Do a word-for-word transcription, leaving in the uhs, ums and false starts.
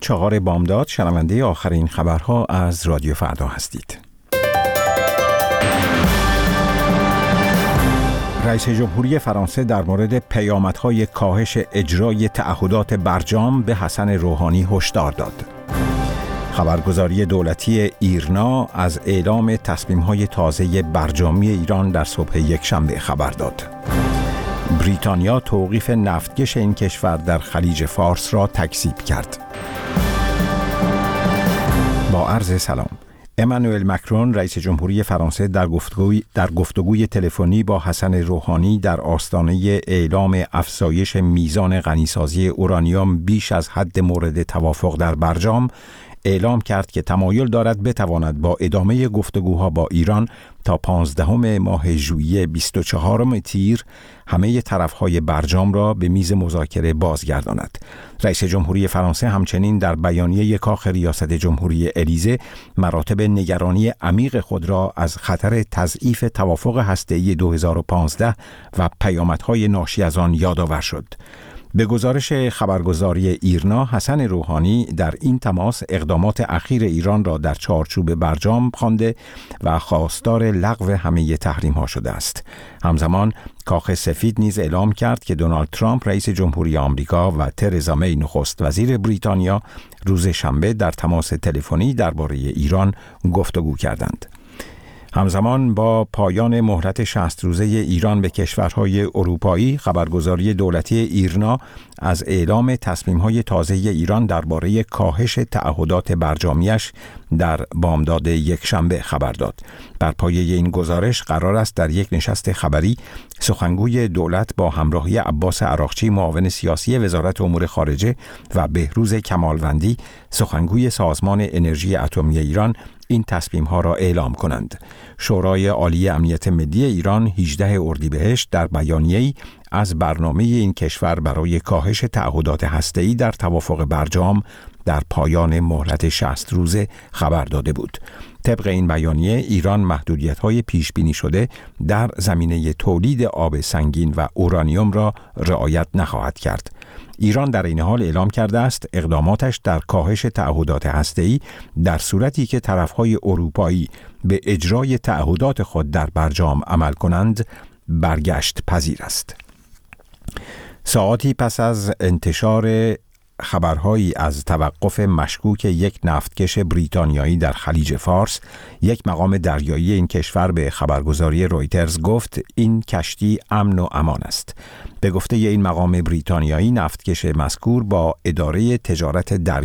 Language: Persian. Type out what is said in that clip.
چهار بامداد شنونده آخرین خبرها از رادیو فردا هستید. رئیس جمهوری فرانسه در مورد پیامدهای کاهش اجرای تعهدات برجام به حسن روحانی هشدار داد. خبرگزاری دولتی ایرنا از اعلام تصمیم‌های تازه برجامی ایران در صبح یکشنبه خبر داد. بریتانیا توقیف نفتکش این کشور در خلیج فارس را تکذیب کرد. با عرض سلام. امانوئل مکرون رئیس جمهوری فرانسه در گفتگوی در گفتگوی تلفنی با حسن روحانی در آستانه اعلام افزایش میزان غنیسازی اورانیوم بیش از حد مورد توافق در برجام اعلام کرد که تمایل دارد بتواند با ادامه گفتگوها با ایران تا پانزدهم ماه ژوئیه بیست و چهارم تیر همه طرفهای برجام را به میز مذاکره بازگرداند. رئیس جمهوری فرانسه همچنین در بیانیه کاخ ریاست جمهوری الیزه مراتب نگرانی عمیق خود را از خطر تضعیف توافق هسته‌ای دو هزار و پانزده و پیامدهای ناشی از آن یادآور شد. به گزارش خبرگزاری ایرنا، حسن روحانی در این تماس اقدامات اخیر ایران را در چارچوب برجام خوانده و خواستار لغو همه تحریم‌ها شده است. همزمان کاخ سفید نیز اعلام کرد که دونالد ترامپ رئیس جمهوری آمریکا و ترزا می نخست وزیر بریتانیا روز شنبه در تماس تلفنی درباره ایران گفتگو کردند. همزمان با پایان مهلت شصت روزه ایران به کشورهای اروپایی، خبرگزاری دولتی ایرنا از اعلام تصمیم‌های تازه ایران درباره کاهش تعهدات برجامیش در بامداد یکشنبه خبر داد. بر پایه این گزارش قرار است در یک نشست خبری سخنگوی دولت با همراهی عباس عراقچی معاون سیاسی وزارت امور خارجه و بهروز کمالوندی سخنگوی سازمان انرژی اتمی ایران این تصمیم‌ها را اعلام کنند. شورای عالی امنیت ملی ایران هجدهم اردیبهشت در بیانیه‌ای از برنامه این کشور برای کاهش تعهدات هسته‌ای در توافق برجام در پایان مهلت شصت روزه خبر داده بود. طبق این بیانیه ایران محدودیت‌های پیش بینی شده در زمینه تولید آب سنگین و اورانیوم را رعایت نخواهد کرد. ایران در این حال اعلام کرده است اقداماتش در کاهش تعهدات هسته‌ای در صورتی که طرف‌های اروپایی به اجرای تعهدات خود در برجام عمل کنند برگشت پذیر است. ساعاتی پس از انتشار خبرهایی از توقف مشکوک یک نفتکش بریتانیایی در خلیج فارس، یک مقام دریایی این کشور به خبرگزاری رویترز گفت این کشتی امن و امان است. به گفته این مقام بریتانیایی، نفتکش مذکور با اداره تجارت دریایی